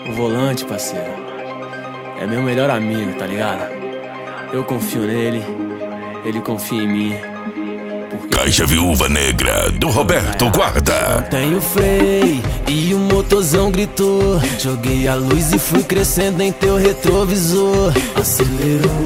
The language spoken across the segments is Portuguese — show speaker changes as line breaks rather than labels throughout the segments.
O volante, parceiro, é meu melhor amigo, tá ligado? Eu confio nele, ele confia em mim.
Caixa Viúva Negra, do Roberto Guarda.
Não tenho freio e o motorzão gritou. Joguei a luz e fui crescendo em teu retrovisor. Acelerou,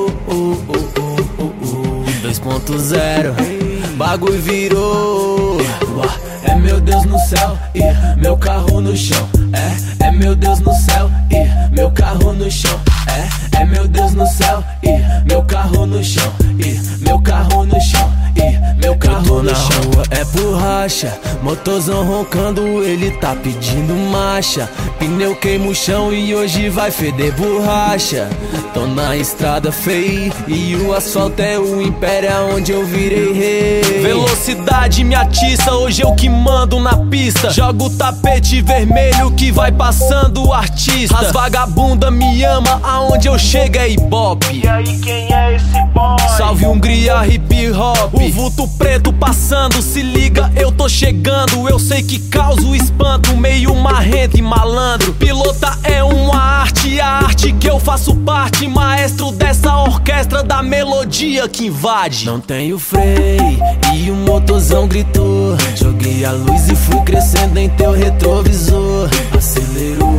2.0, bagulho virou. É meu Deus no céu e meu carro no chão. É meu Deus no céu e meu carro no chão. É meu Deus no céu e meu carro no chão. E meu carro no chão. E meu carro no chão. Rua é borracha, motorzão roncando, ele tá pedindo marcha. Pneu queima o chão e hoje vai feder borracha. Tô na estrada feia e o asfalto é o império onde eu virei rei. Velocidade me atiça, hoje eu que mando na pista. Jogo o tapete vermelho que vai passando o artista. As vagabunda me ama, aonde eu chego é ibope.
E aí quem é esse boy?
Salve Hungria hip hop. O vulto preto passando, se liga, eu tô chegando. Eu sei que causo espanto, meio marrento e malandro. Pilota é uma arte, a arte que eu faço parte. Maestro dessa orquestra da melodia que invade. Não tenho freio e o motorzão gritou. Joguei a luz e fui crescendo em teu retrovisor. Acelerou,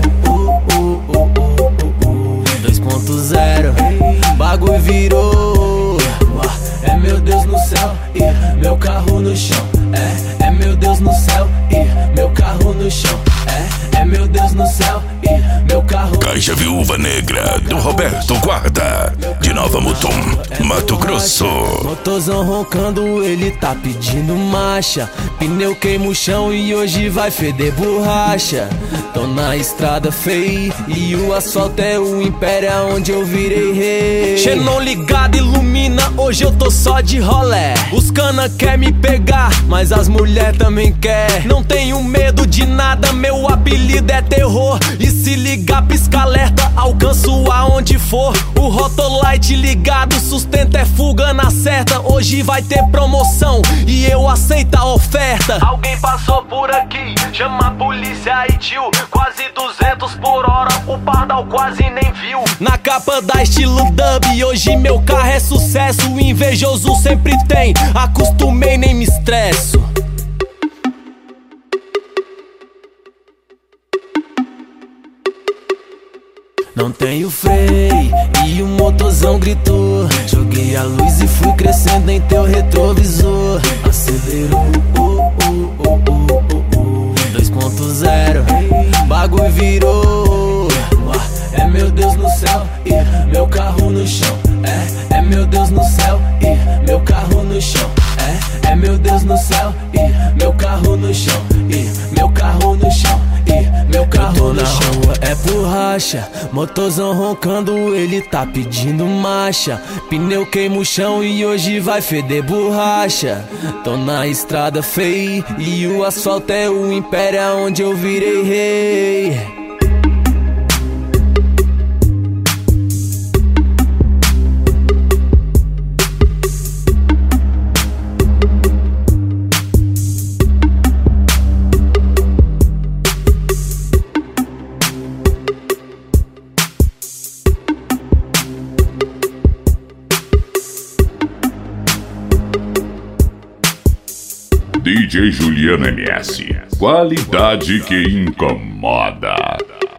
2.0, bagulho virou. É meu Deus no céu e meu carro no chão. É meu Deus no céu e meu carro no chão. É meu Deus no céu e meu carro.
Caixa Viúva Negra, do Roberto Guarda, de Nova Mutum, Mato Grosso.
Motorzão roncando, ele tá pedindo marcha. Pneu queima o chão e hoje vai feder borracha. Tô na estrada feia e o asfalto é o império onde eu virei rei. Xenon ligado ilumina, hoje eu tô só de rolé. Os cana quer me pegar, mas as mulher também quer. Não tenho medo de nada, meu apelido é terror. E se ligar, pisca alerta, alcanço aonde for. O Rotolite ligado, sustento é fuga na certa. Hoje vai ter promoção e eu aceito a oferta.
Alguém passou por aqui, chama a polícia aí tio. Quase 200 por hora, o pardal quase nem viu.
Na capa da estilo dub, hoje meu carro é sucesso. O invejoso sempre tem, acostumei nem me estresso. Não tenho freio e o motorzão gritou. Joguei a luz e fui crescendo em teu retrovisor. Acelerou, 2.0, bagulho virou. É meu Deus no céu e meu carro no chão. É meu Deus no céu e meu carro no chão. É meu Deus no céu e meu carro no chão. E meu carro no chão. E meu carro no chão. Rua é borracha, motorzão roncando, ele tá pedindo marcha. Pneu queima o chão e hoje vai feder borracha. Tô na estrada feia e o asfalto é o império onde eu virei rei.
DJ Juliano MS, qualidade que incomoda.